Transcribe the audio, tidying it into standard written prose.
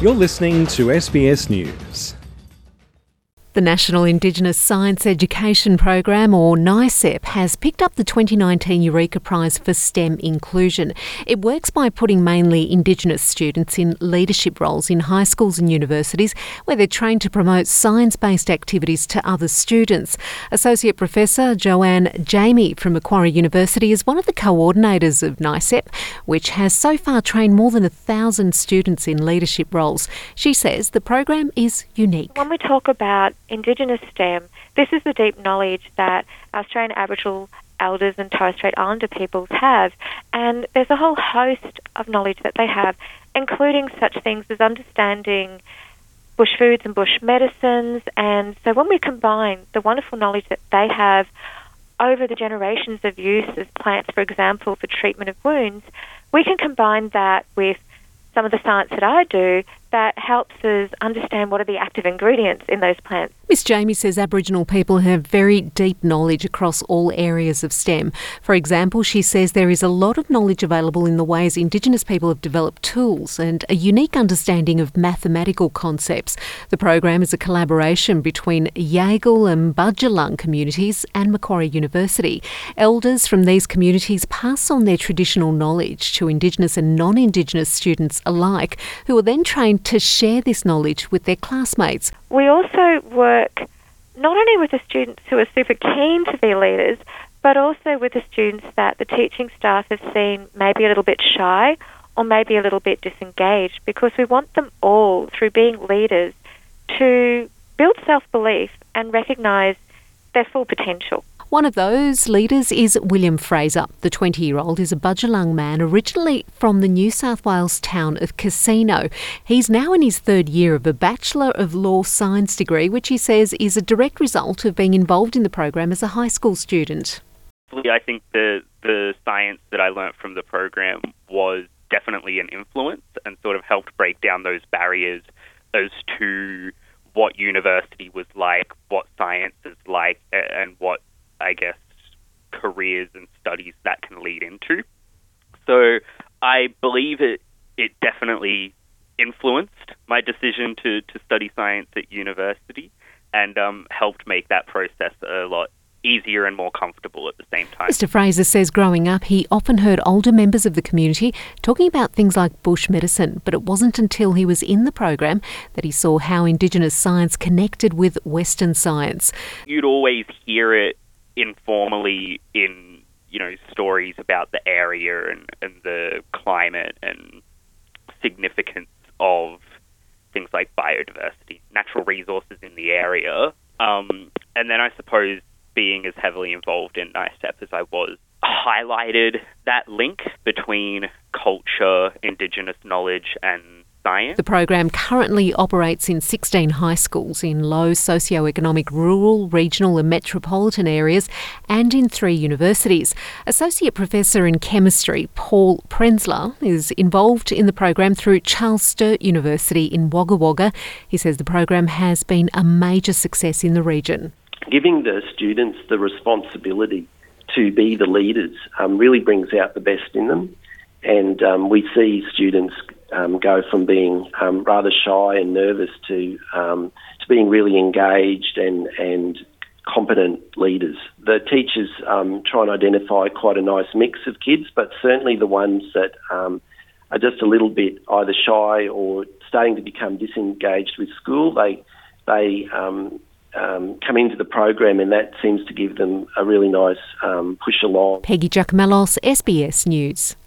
You're listening to SBS News. The National Indigenous Science Education Program, or NICEP, has picked up the 2019 Eureka Prize for STEM inclusion. It works by putting mainly Indigenous students in leadership roles in high schools and universities where they're trained to promote science-based activities to other students. Associate Professor Joanne Jamie from Macquarie University is one of the coordinators of NICEP, which has so far trained more than 1,000 students in leadership roles. She says the program is unique. When we talk about Indigenous STEM, this is the deep knowledge that Australian Aboriginal elders and Torres Strait Islander peoples have, and there's a whole host of knowledge that they have, including such things as understanding bush foods and bush medicines. And so when we combine the wonderful knowledge that they have over the generations of use of plants, for example, for treatment of wounds, we can combine that with some of the science that I do that helps us understand what are the active ingredients in those plants. Miss Jamie says Aboriginal people have very deep knowledge across all areas of STEM. For example, she says there is a lot of knowledge available in the ways Indigenous people have developed tools and a unique understanding of mathematical concepts. The program is a collaboration between Yaegl and Budjalung communities and Macquarie University. Elders from these communities pass on their traditional knowledge to Indigenous and non-Indigenous students alike, who are then trained to share this knowledge with their classmates. We also work not only with the students who are super keen to be leaders, but also with the students that the teaching staff have seen maybe a little bit shy or maybe a little bit disengaged, because we want them all, through being leaders, to build self-belief and recognise their full potential. One of those leaders is William Fraser. The 20-year-old is a Budjalung man originally from the New South Wales town of Casino. He's now in his third year of a Bachelor of Law Science degree, which he says is a direct result of being involved in the program as a high school student. I think the science that I learnt from the program was definitely an influence and sort of helped break down those barriers as to what university was like, what science is like, and what, I guess, careers and studies that can lead into. So I believe it definitely influenced my decision to study science at university and helped make that process a lot easier and more comfortable at the same time. Mr. Fraser says growing up he often heard older members of the community talking about things like bush medicine, but it wasn't until he was in the program that he saw how Indigenous science connected with Western science. You'd always hear it informally in, stories about the area and the climate and significance of things like biodiversity, natural resources in the area. And then I suppose being as heavily involved in NICEP as I was, highlighted that link between culture, Indigenous knowledge and science. The program currently operates in 16 high schools in low socioeconomic rural, regional and metropolitan areas and in 3 universities. Associate Professor in Chemistry Paul Prenzler is involved in the program through Charles Sturt University in Wagga Wagga. He says the program has been a major success in the region. Giving the students the responsibility to be the leaders really brings out the best in them, and we see students go from being rather shy and nervous to being really engaged and competent leaders. The teachers try and identify quite a nice mix of kids, but certainly the ones that are just a little bit either shy or starting to become disengaged with school, they come into the program, and that seems to give them a really nice push along. Peggy Giacomellos, SBS News.